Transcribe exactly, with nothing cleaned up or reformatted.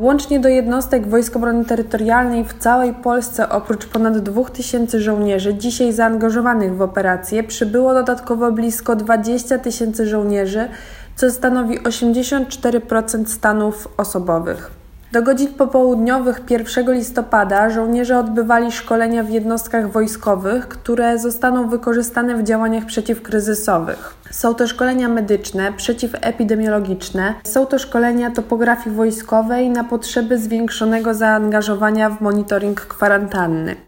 Łącznie do jednostek Wojsk Obrony Terytorialnej w całej Polsce oprócz ponad dwóch tysięcy żołnierzy dzisiaj zaangażowanych w operację przybyło dodatkowo blisko dwadzieścia tysięcy żołnierzy, co stanowi osiemdziesiąt cztery procent stanów osobowych. Do godzin popołudniowych pierwszego listopada żołnierze odbywali szkolenia w jednostkach wojskowych, które zostaną wykorzystane w działaniach przeciwkryzysowych. Są to szkolenia medyczne, przeciwepidemiologiczne, są to szkolenia topografii wojskowej na potrzeby zwiększonego zaangażowania w monitoring kwarantanny.